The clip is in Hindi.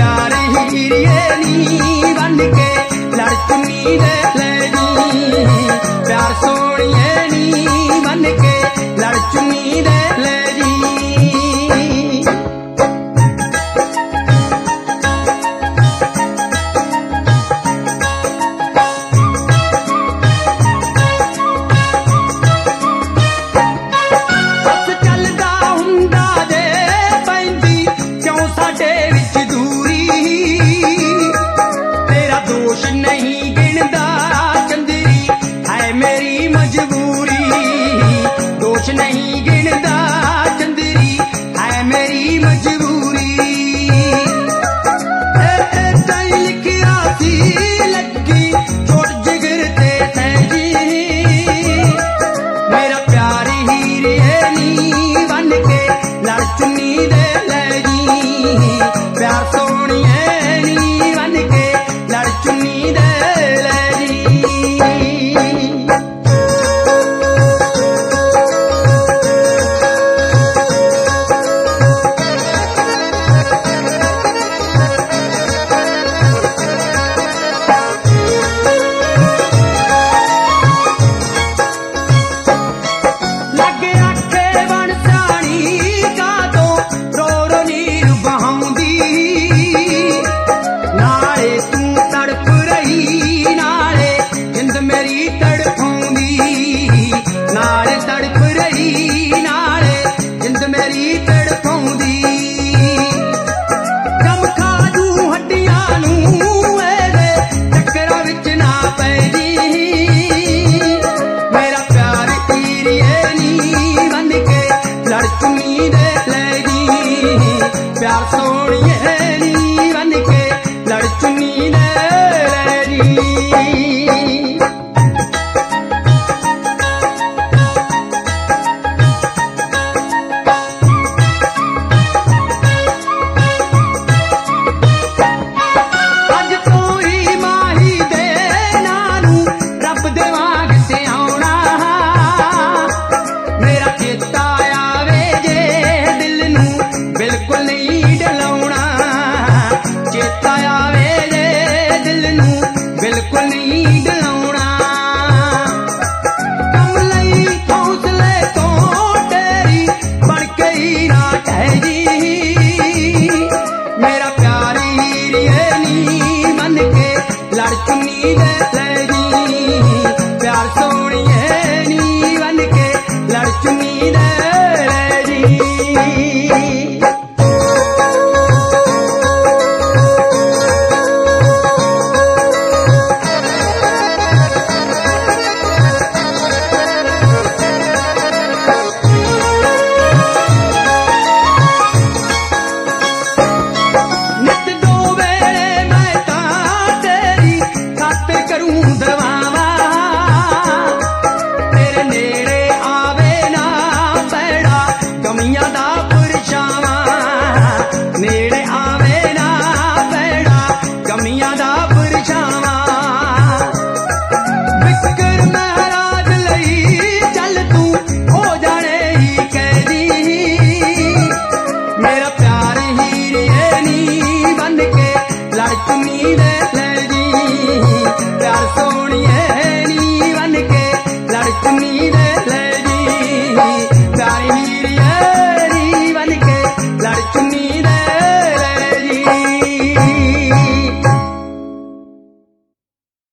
प्यार हीरिए नी बन के लड़ चुन्नी दे ले जी, प्यार सोनिए नी बन के लड़ चुन्नी दे ले जी। नहीं गिनदा चंदरी है मेरी मजबूरी, लिखिया सी लगी चोट जिगर ते सैजी, मेरा प्यार हीरिए नी बन के लड़ चुन्नी दे ले जी, प्यार सोनिए नी बन के लड़ चुन्नी दे ले जी। प्यार सोनिए नी बन के लड़ चुन्नी दे जी। अज तो ही माही दे नानू रब दे वाग से आउणा, मेरा चेता आवे जे दिल नू बिल्कुल नहीं डलाउणा, चेता आवे जे दिल नू बिल्कुल नहीं डलाउणा, कम लई हौसले तो तेरी बन के ही ना ठह जी, मेरा प्यार हीरिए नी बन के लड़ चुन्नी दे ले जी, प्यार सोनिए नी बन के लड़ चुन्नी दे ले जी। नेड़े आवे ना पैड़ा गमियां दा परछावा, बिकर महराज लई चल तू हो जाने ही कैदी, मेरा प्यार हीरिए नी बन के लड़ चुन्नी दे ले जी, प्यार सोनिए नी बन के लड़ चुन्नी